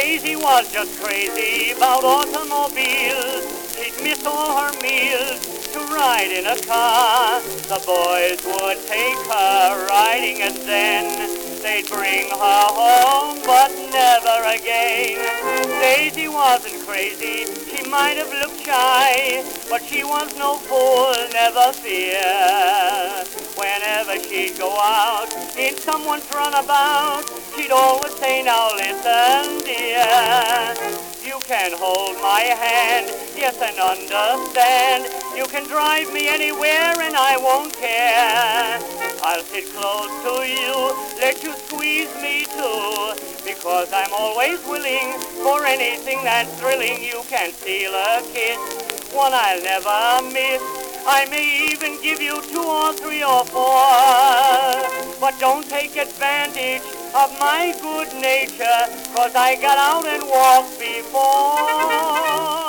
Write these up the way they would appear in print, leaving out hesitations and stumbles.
Daisy was just crazy about automobiles. She'd miss all her meals to ride in a car. The boys would take her riding and then they'd bring her home, but never again. Daisy wasn't crazy, she might have looked shy, but she was no fool, never fear. Whenever she'd go out in someone's runabout, she'd always say, now listen, dear. You can hold my hand, yes, and understand. You can drive me anywhere and I won't care. I'll sit close to you, let you squeeze me too, because I'm always willing for anything that's thrilling. You can steal a kiss, one I'll never miss. I may even give you 2 or 3 or 4, but don't take advantage of my good nature, 'cause I got out and walked before.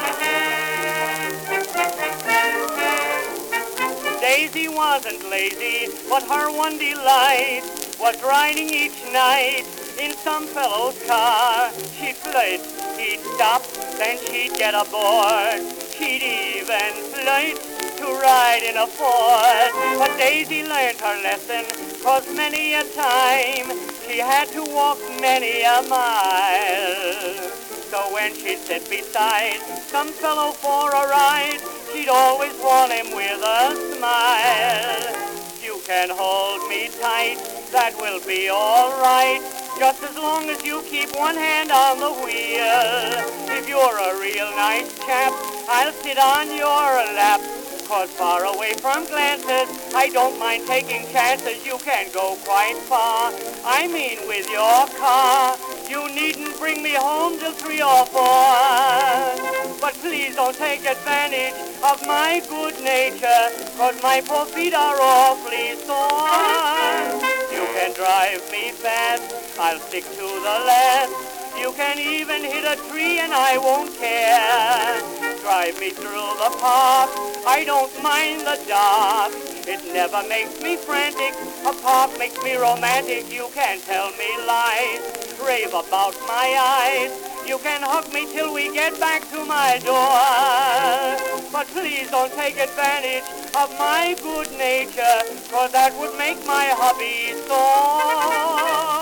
Daisy wasn't lazy, but her one delight was riding each night in some fellow's car. She'd flirt, he'd stop, then she'd get aboard. She'd even flirt to ride in a Ford. But Daisy learned her lesson, 'cause many a time she had to walk many a mile. So when she'd sit beside some fellow for a ride, she'd always want him with a smile. You can hold me tight, that will be all right, just as long as you keep one hand on the wheel. If you're a real nice chap, I'll sit on your lap, 'cause far away from glances, I don't mind taking chances. You can go quite far, I mean with your car. You needn't bring me home till 3 or 4, but please don't take advantage of my good nature, 'cause my poor feet are awfully sore. You can drive me fast, I'll stick to the last. You can even hit a tree and I won't care. Drive me through the park, I don't mind the dark. It never makes me frantic, a park makes me romantic. You can tell me lies, rave about my eyes. You can hug me till we get back to my door. But please don't take advantage of my good nature, 'cause that would make my hubby sore.